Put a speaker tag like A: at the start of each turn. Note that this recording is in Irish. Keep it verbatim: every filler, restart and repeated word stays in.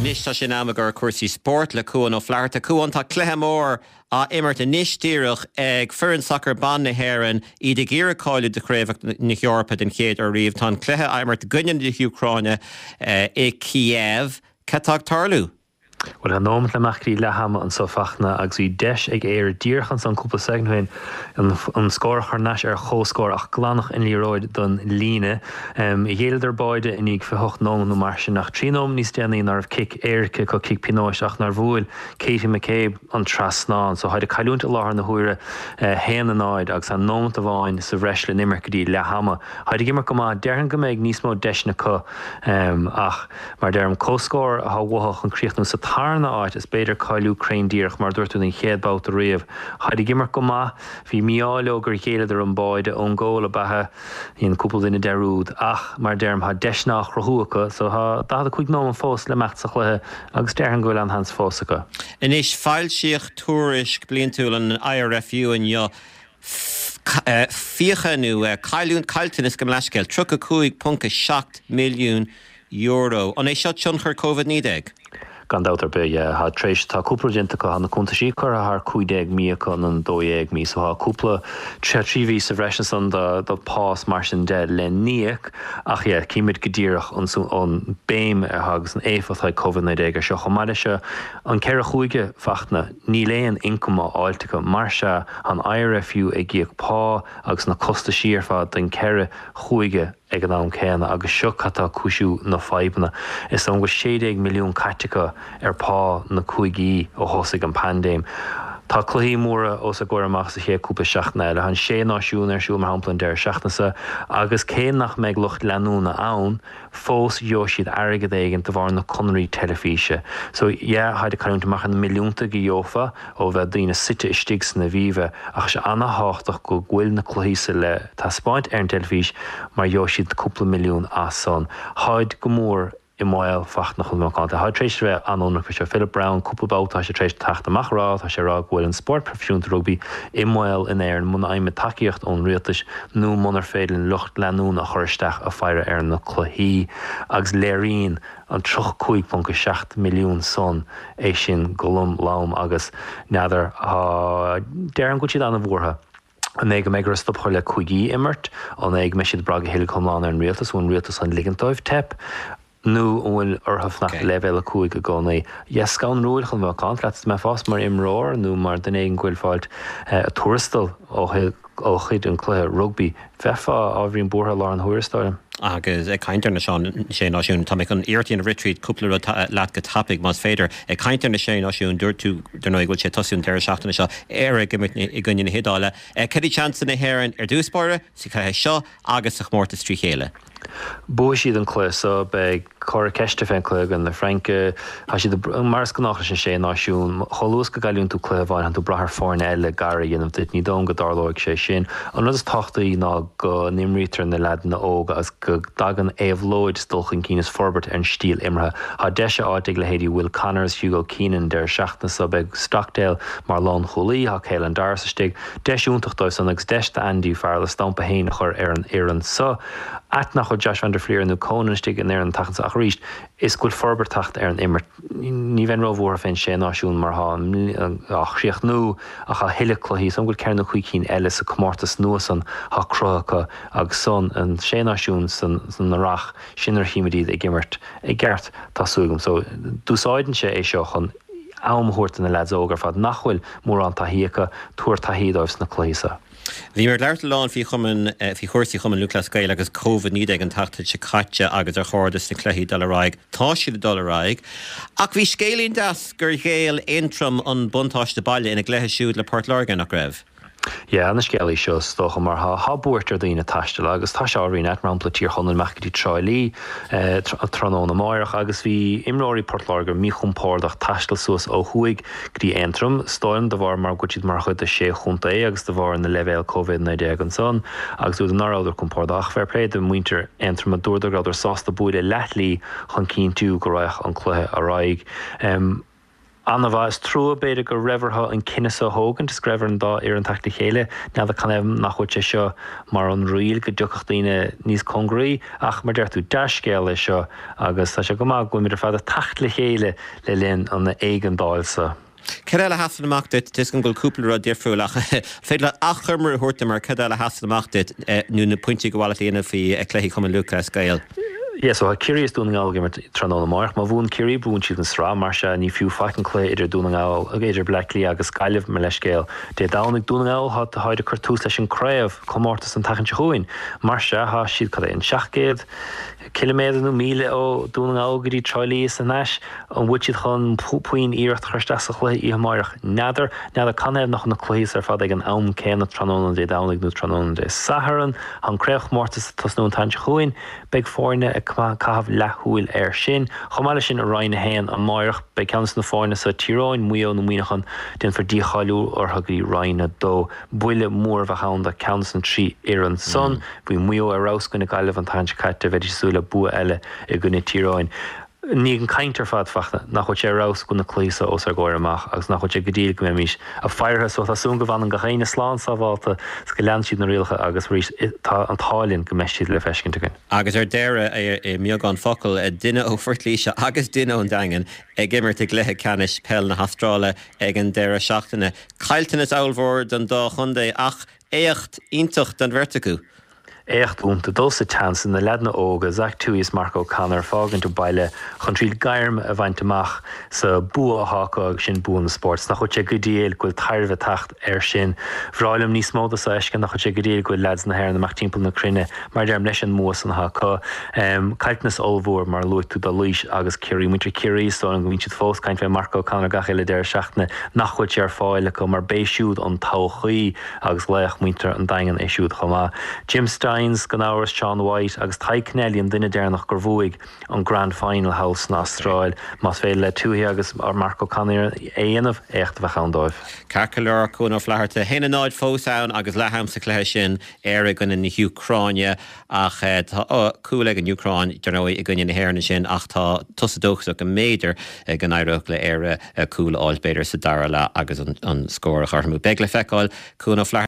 A: Nis tá sin am gur cuasí sport le cuan ó fleirta cuan tá cluthe mór a immert a níos tíreach ag furin soccer ban na héireann iad ag iarracáilú de chréimhach na Eorpa den chéad ar riomh tá cluthe immert gunnean de Ucráine i Kiev. Catag tarlú?
B: Well, an nómant le machrí leham an sofachna agus í deis ag éir díorchan san cúpla segnahain an scór charnas ar chóscór ach glánach in líróid don líne. Um, I dhéidir baide in ag fihocht nómant nó mar sin nach trínom níos déanaí nar kick éirce go kick pinóis ach nar bhúil Katie McCabe an trasnáin. So haid a cailúnta láthar na huaire uh, héan an áid agus an nómant a bháin sa bhreis le nimmer go dtí lehama. Haid a gimar go má dearhan go méid níos mó deisna co um, ach mar dearm cóscór a há an críochnú sa Harna áit is beidir cailú crain díoch mar dúirtú in chéadbát a riamh. Haid i gimar go má, bhí miáileo gur chéadar an báide ón ggóla bathe in cúpla duine derúd ach mar derm ha deisnach rothúacha, so ha da a chuig nó an fós le meachsach lethe agus dearhan goil an hans fósacha.
A: Inis fáilsíoch túrisc blion túil an I R F U in jo fíocha nu cailún cailtain is go leisceil tro a cúig punca seacht milliún euro. An é seo tionchar COVID nídéag?
B: Gandautar be ha treéis tá cúpla go na chunta sí chur a th chuidéag míachán an dóéag mí, so ha cúpla tríhí sa bhreisin san do pás mar sin de le níoch ach é cíimiid go ddíireach an béim ar agus an éfachtá COVID nídéag ar seo chomáide se an ceir a chuige fachna ní léon incomá áiltecha mar se an I R F U ag gíoch pá agus na costa síorfa den ceire chuige ag an am céanna agus seo catá cúisiú na faibanna. Is an go séideag milliún caitecha ar pá na chuigí ó thosaigh an pandéim. Tá cluí móra os a ggur amach sa ché cúpa seachna le han sé náisiún ar siúil mar hamplan deir seachnasa agus céan nach méid lucht leanúna ann fós jo siad airgad éigen de bhar na conraí telefíse. So yeah, haid a caúnta mach an milliúnta go jófa ó bheith daoine site istíg na bhíve ach se anna háchtach go ghfuil na chluísa le tá spáint ar an telefís mar jo siad cúpla milliún as son. Haid go mór I máil facht nach chun máánta. Haid trééis bheith anónach se Philip Brown cúplabáta se trééis tacht amach rá a sé rá bhfuil an sport profisiúnta rugby I máil in éir muna aimime takeíocht ón rialtas nó munar féidir lucht leanún a choristeach a feire ar na chluí agus léirín an troch cúig punca seacht milliún son é sin golum lám agus neadar uh, dearan go siad anna bhórtha. An éige méid gur stop chuir le chuigí immert, an éige me siad braga héile chumláán ar an rialtas ón rialtas an ligantáibh tep. Nu bhfuil orthaf nach levéile cúig go gcónaí. Yes, gan rúil chun bheith cáint, leat me fás mar imróir nó mar den éigen gúil fáilt a tuaristal ó chuid an cluthe rugby. Fefa á bhríon bortha lá an thuairistáim.
A: Agus ag caintear na sé náisiún, tá an airtíon retreat cúpla leat go tapig más féidir ag caintear na sé náisiún dúirtú denna ghfuil sé tosún deir seachtainna seo ar i gcuine na hidála. Cedí chansa na héireann ar dúspóire sa chathe seo agus sa chmórta trí chéile.
B: Bua siad an clui so be chora ceiste féin cluig an na Franke ha siad mars go nach sin sé náisiún cholús go gaiún tú clui bhain an tú brathar fáin eile garí dhéanamh dit ní dom go darlóigh sé sin. An rud is tachtaí ná go nimrítar na lead na óga as go dagan éamhlóid stolchan cínas forbert ar an stíl imre. Ha deise áidig le héadí Will Connors, Hugo Keenan der seachna so be Stockdale mar lán cholí ha céil an dar sa stig. Deisiúntaach dóis an agus deiste Andy fear le stampa héin chur ar an éan so at nach Josh van der Fleer nu Conan stig in there an tachans ach richt is good forber tacht er an immer ní ven ro vor fin sé náisiún mar ha ach siach nu ach a hele clohí som good cairn chuig cín eile a comórtas nuas an ha crocha agus son an sé náisiún san san na rach sinnar himidí ag gimmert ag gert tasúgum so dúsáiden sé é seo chun amhort in na lads ógar fad nachhfuil mór an tahiacha tuair tahídóibs na cléisa.
A: Bhí mar leart lán fí chuman fí chuirsaí chuman Lucas Gael agus COVID nídéag an tachtail se caite agus ar chóirdas na cléí dollarráig tá siad dollarráig ach bhí scélín das gur géal intrum an buntáiste baile ina gléthe siúd le Port Lorgan nach raibh.
B: Ja, na scéalaí seo stocha mar ha ha buirtar daoine taistil agus tá se áirín et mar platír chunan mechadí troilí tróna máireach agus bhí imráí Port Lorgan mí chumpárdach taistil suas ó chuig grí entrum stoilm de bhar mar gotíad mar chud a sé chunta é agus de bhar na levéil COVID nídéag an son agus úd an náráidir chumpárdach fair play de muinter entrum a dúirdagrad ar sásta buide lethlí chun cín tú go raich an cluthe a raig. Um, Anna bhas trú beidir go raibhartha an cinnis ó hógan is greibhar an dá ar an tachta chéile ná a can nach chuid seo mar an riil go dúchach daoine níos congraí ach mar deirtú deiscéal é seo agus tá se go má goimidir fad a tacht le chéile le linn an na éigen dáilsa.
A: Cadéile hasan amachtit, tis gan gul cúpla difriúlach. Féile achchumar thuirta mar cadéile hasan amachtit nú na puintí go bhla líana fí ag cléí cum Lucas Gael.
B: Yes, so ha curious doing al gamer tranol mark ma vun curi bún si den sra marsha ni few fucking clay idir doing al idir blackly agus gailef melescale de downig doing al hat de haide cartus session crave comortus an tachan choin marsha ha shid kada in shachged kilometer no mile o doing al gidi charlie is nash on which it han puin ear thrastas chle i march nader now the can have noch na clays er fad an aum ken tranol de downig no tranol de saharan han crech mortus tos no tan choin big foreigner Cav lethúil ar sin, chomáile sin a roiine héan an máirech be ceannas na fáinne sa tíráin muo na muoinechan den for díchaú or thagaí roiine dó buile mór bh hán a ceannas an trí ar an son, bhí muo arás gona gaiileh an tainte caite bheitidir súla bua eile i gona tíráin. Ní an caiintear fad fachta nach chuid sé rás gona clísa os ar gáir amach agus nach chuid sé go díal go mís a feartha so tá sún go bhhain an go chéine slán sa bháilta go lean siad na rialcha agus rís tá an tálinn go meisiad le feiscinnta goin.
A: Agus ar deire é miagán focail a duine ó fortlíise agus duine ón dagan ag gimmert ag lethe canis pell na hastrála ag an deire seachtainna. Cailtainna áilmhór don dá chundé ach éocht iontocht den verticu.
B: Echt únta dulsa chance na ledna óga Zach Tuis Marco Connor fágan tú baile chun tríd gairm a bhaint amach sa bua háca sin búin sports nach chuid sé go díal goil tairmhe tacht ar sin bhráilm níos móda sa eisce nach chuid sé go díal goil leds na hair na timp na crinne mar dearm leis an mús an háca caitnas olmhór mar luit tú da luis agus curí muintir curí so an go vín siad fós caint fé Marco Connor gachaile deir seachna nach chuid sé ar fáile go mar béisiúd an táchaí agus leach muintir an daingan é siúd chomá. Jim Stein gan áras Sean White agus Ty Connelly an duine déirnach gur bhuaig an Grand Final House na Austrail mas fé le túí agus ar Marco Connor éanamh écht bheith an dóibh.
A: Carcalar cún ó fleharta héna náid fósán agus leham sa cléir sin ar gan in Ucráine ach cúla an Ucráin dearnóí i gine na héirna sin ach tá tusadóach go méidir gan éireach le ar cúla áil beidir sa dara le agus an scóir a charmú begla feicáil cún ó